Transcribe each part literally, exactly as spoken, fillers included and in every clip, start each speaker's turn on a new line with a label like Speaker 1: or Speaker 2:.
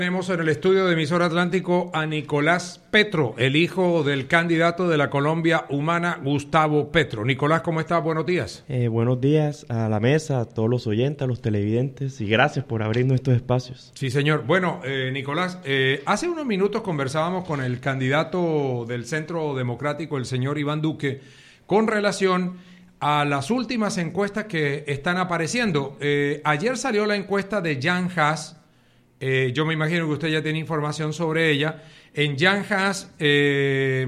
Speaker 1: Tenemos en el estudio de Emisor Atlántico a Nicolás Petro, el hijo del candidato de la Colombia Humana, Gustavo Petro. Nicolás, ¿cómo estás? Buenos días.
Speaker 2: Eh, buenos días a la mesa, a todos los oyentes, a los televidentes, y gracias por abrirnos estos espacios.
Speaker 1: Sí, señor. Bueno, eh, Nicolás, eh, hace unos minutos conversábamos con el candidato del Centro Democrático, el señor Iván Duque, con relación a las últimas encuestas que están apareciendo. Eh, ayer salió la encuesta de Jan Haas. Eh, yo me imagino que usted ya tiene información sobre ella. En Jan Haas, eh,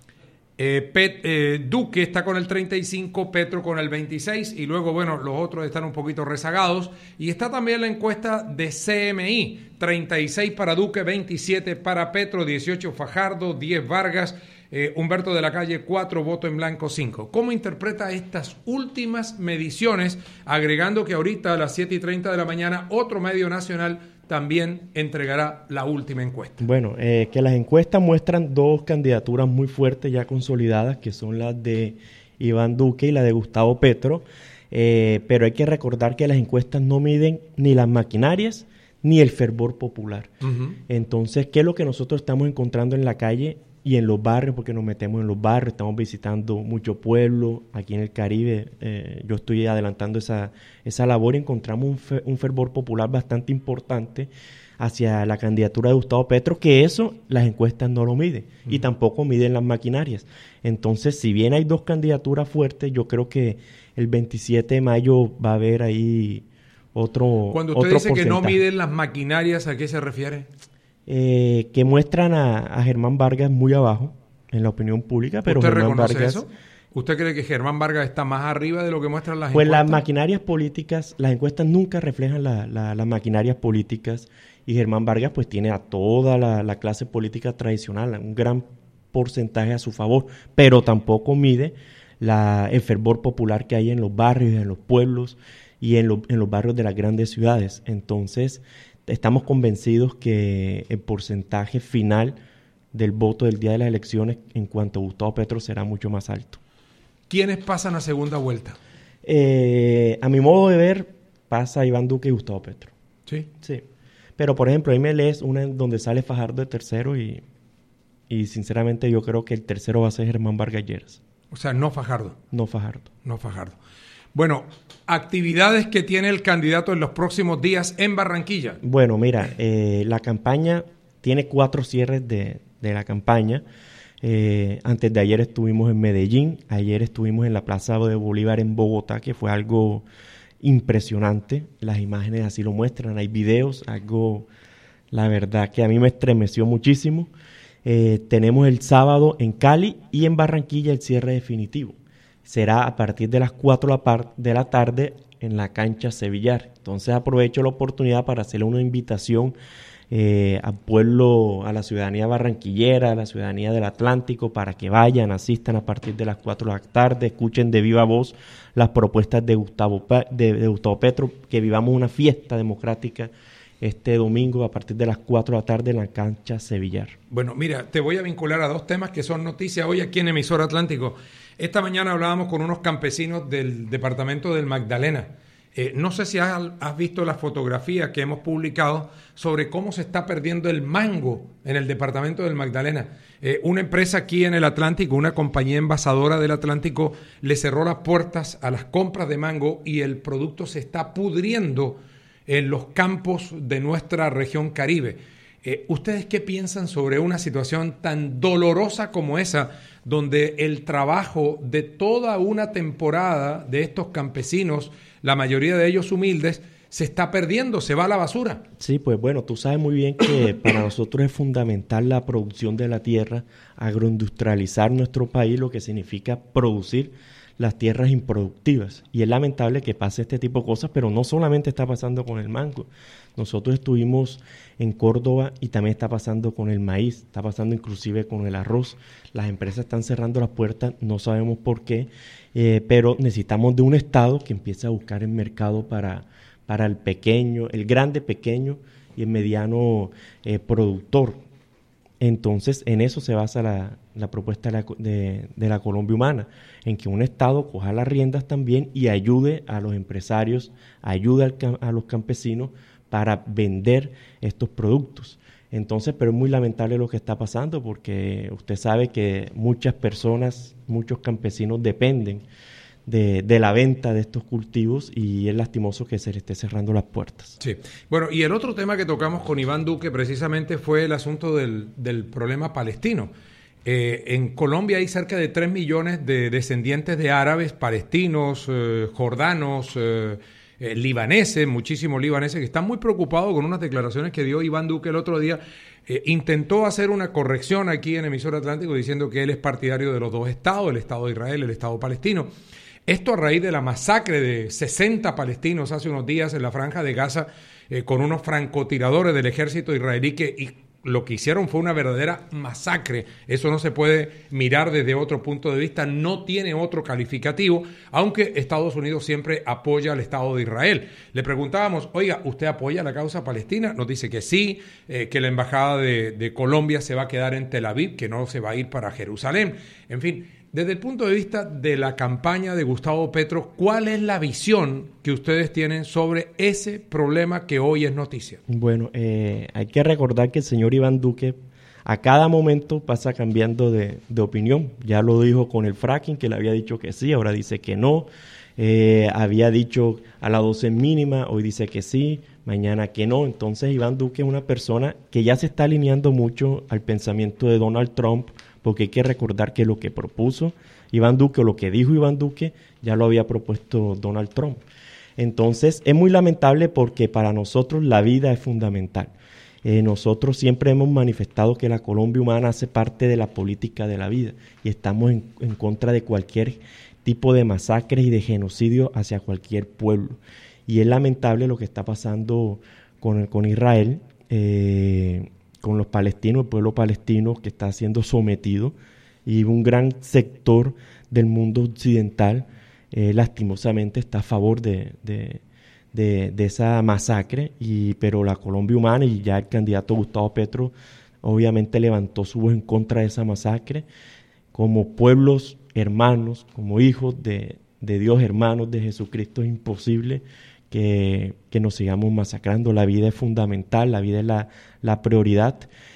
Speaker 1: eh, Pet, eh, Duque está con el treinta y cinco, Petro con el veintiséis, y luego, bueno, los otros están un poquito rezagados. Y está también la encuesta de C M I, treinta y seis para Duque, veintisiete para Petro, dieciocho Fajardo, diez Vargas, eh, Humberto de la Calle, cuatro, voto en blanco, cinco. ¿Cómo interpreta estas últimas mediciones? Agregando que ahorita a las siete y treinta de la mañana, otro medio nacional también entregará la última encuesta.
Speaker 2: Bueno, eh, que las encuestas muestran dos candidaturas muy fuertes ya consolidadas, que son las de Iván Duque y la de Gustavo Petro, eh, pero hay que recordar que las encuestas no miden ni las maquinarias ni el fervor popular. Uh-huh. Entonces, ¿qué es lo que nosotros estamos encontrando en la calle y en los barrios? Porque nos metemos en los barrios, estamos visitando mucho pueblo aquí en el Caribe. Eh, yo estoy adelantando esa, esa labor y encontramos un, fe, un fervor popular bastante importante hacia la candidatura de Gustavo Petro, que eso las encuestas no lo miden, uh-huh, y tampoco miden las maquinarias. Entonces, si bien hay dos candidaturas fuertes, yo creo que el veintisiete de mayo va a haber ahí otro
Speaker 1: Cuando usted
Speaker 2: otro
Speaker 1: dice
Speaker 2: porcentaje.
Speaker 1: Que no miden las maquinarias, ¿a qué se refiere?
Speaker 2: Eh, que muestran a, a Germán Vargas muy abajo en la opinión pública, pero
Speaker 1: ¿Usted
Speaker 2: Germán
Speaker 1: reconoce
Speaker 2: Vargas,
Speaker 1: eso? ¿Usted cree que Germán Vargas está más arriba de lo que muestran las
Speaker 2: pues
Speaker 1: encuestas?
Speaker 2: Las maquinarias políticas, las encuestas nunca reflejan la, la, las maquinarias políticas, y Germán Vargas pues tiene a toda la, la clase política tradicional, un gran porcentaje a su favor, pero tampoco mide la, el fervor popular que hay en los barrios, en los pueblos y en, lo, en los barrios de las grandes ciudades. Entonces, estamos convencidos que el porcentaje final del voto del día de las elecciones en cuanto a Gustavo Petro será mucho más alto.
Speaker 1: ¿Quiénes pasan a segunda vuelta?
Speaker 2: Eh, a mi modo de ver, pasa Iván Duque y Gustavo Petro.
Speaker 1: ¿Sí?
Speaker 2: Sí. Pero, por ejemplo, ahí me lees una en donde sale Fajardo de tercero y, y sinceramente yo creo que el tercero va a ser Germán Vargas Lleras.
Speaker 1: O sea, no Fajardo.
Speaker 2: No Fajardo.
Speaker 1: No Fajardo. Bueno, actividades que tiene el candidato en los próximos días en Barranquilla.
Speaker 2: Bueno, mira, eh, la campaña tiene cuatro cierres de, de la campaña. Eh, antes de ayer estuvimos en Medellín, ayer estuvimos en la Plaza de Bolívar en Bogotá, que fue algo impresionante. Las imágenes así lo muestran, hay videos, algo, la verdad, que a mí me estremeció muchísimo. Eh, tenemos el sábado en Cali y en Barranquilla el cierre definitivo. Será a partir de las cuatro de la tarde en la cancha Sevillar. Entonces aprovecho la oportunidad para hacerle una invitación eh, al pueblo, a la ciudadanía barranquillera, a la ciudadanía del Atlántico, para que vayan, asistan a partir de las cuatro de la tarde, escuchen de viva voz las propuestas de Gustavo, de, de Gustavo Petro, que vivamos una fiesta democrática este domingo a partir de las cuatro de la tarde en la cancha Sevillar.
Speaker 1: Bueno, mira, te voy a vincular a dos temas que son noticias hoy aquí en Emisor Atlántico. Esta mañana hablábamos con unos campesinos del departamento del Magdalena. Eh, no sé si has, has visto las fotografías que hemos publicado sobre cómo se está perdiendo el mango en el departamento del Magdalena. Eh, una empresa aquí en el Atlántico, una compañía envasadora del Atlántico, le cerró las puertas a las compras de mango y el producto se está pudriendo en los campos de nuestra región Caribe. Eh, ¿Ustedes qué piensan sobre una situación tan dolorosa como esa, donde el trabajo de toda una temporada de estos campesinos, la mayoría de ellos humildes, se está perdiendo, se va a la basura?
Speaker 2: Sí, pues bueno, tú sabes muy bien que para nosotros es fundamental la producción de la tierra, agroindustrializar nuestro país, lo que significa producir las tierras improductivas. Y es lamentable que pase este tipo de cosas, pero no solamente está pasando con el mango. Nosotros estuvimos en Córdoba y también está pasando con el maíz, está pasando inclusive con el arroz. Las empresas están cerrando las puertas, no sabemos por qué, eh, pero necesitamos de un Estado que empiece a buscar el mercado para, para el pequeño, el grande, pequeño y el mediano eh, productor. Entonces, en eso se basa la, la propuesta de la, de, de la Colombia Humana, en que un Estado coja las riendas también y ayude a los empresarios, ayude al, a los campesinos para vender estos productos. Entonces, pero es muy lamentable lo que está pasando porque usted sabe que muchas personas, muchos campesinos dependen de, de la venta de estos cultivos y es lastimoso que se le esté cerrando las puertas.
Speaker 1: Sí. Bueno, y el otro tema que tocamos con Iván Duque precisamente fue el asunto del, del problema palestino. Eh, en Colombia hay cerca de tres millones de descendientes de árabes, palestinos, eh, jordanos, eh, eh, libaneses, muchísimos libaneses, que están muy preocupados con unas declaraciones que dio Iván Duque el otro día. Eh, intentó hacer una corrección aquí en Emisor Atlántico diciendo que él es partidario de los dos estados, el Estado de Israel, el Estado palestino. Esto a raíz de la masacre de sesenta palestinos hace unos días en la Franja de Gaza eh, con unos francotiradores del ejército israelí que... Y, lo que hicieron fue una verdadera masacre. Eso no se puede mirar desde otro punto de vista, no tiene otro calificativo, aunque Estados Unidos siempre apoya al Estado de Israel. Le preguntábamos, oiga, ¿usted apoya la causa palestina? Nos dice que sí, eh, que la embajada de, de Colombia se va a quedar en Tel Aviv, que no se va a ir para Jerusalén. En fin, desde el punto de vista de la campaña de Gustavo Petro, ¿cuál es la visión que ustedes tienen sobre ese problema que hoy es noticia?
Speaker 2: Bueno, eh, hay que recordar que el señor Iván Duque a cada momento pasa cambiando de, de opinión. Ya lo dijo con el fracking, que le había dicho que sí, ahora dice que no. Eh, había dicho a la doce mínima, hoy dice que sí, mañana que no. Entonces Iván Duque es una persona que ya se está alineando mucho al pensamiento de Donald Trump, porque hay que recordar que lo que propuso Iván Duque o lo que dijo Iván Duque ya lo había propuesto Donald Trump. Entonces es muy lamentable porque para nosotros la vida es fundamental. Eh, nosotros siempre hemos manifestado que la Colombia humana hace parte de la política de la vida y estamos en, en contra de cualquier tipo de masacres y de genocidio hacia cualquier pueblo. Y es lamentable lo que está pasando con, con Israel, eh, con los palestinos, el pueblo palestino que está siendo sometido, y un gran sector del mundo occidental eh, lastimosamente está a favor de, de, de, de esa masacre, y, pero la Colombia humana y ya el candidato Gustavo Petro obviamente levantó su voz en contra de esa masacre. Como pueblos hermanos, como hijos de, de Dios, hermanos de Jesucristo, es imposible que, que nos sigamos masacrando. La vida es fundamental, la vida es la, la prioridad.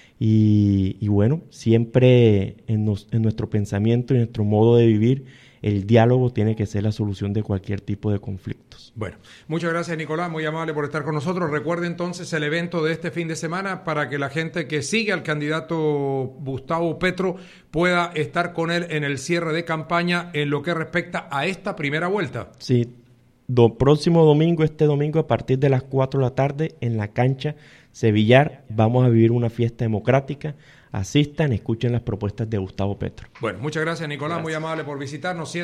Speaker 2: Y, y bueno, siempre en, nos, en nuestro pensamiento y en nuestro modo de vivir, el diálogo tiene que ser la solución de cualquier tipo de conflictos.
Speaker 1: Bueno, muchas gracias, Nicolás, muy amable por estar con nosotros. Recuerde entonces el evento de este fin de semana para que la gente que sigue al candidato Gustavo Petro pueda estar con él en el cierre de campaña en lo que respecta a esta primera vuelta.
Speaker 2: Sí, do, próximo domingo, este domingo a partir de las cuatro de la tarde en la cancha Sevillar, vamos a vivir una fiesta democrática. Asistan, escuchen las propuestas de Gustavo Petro.
Speaker 1: Bueno, muchas gracias, Nicolás, gracias. Muy amable por visitarnos.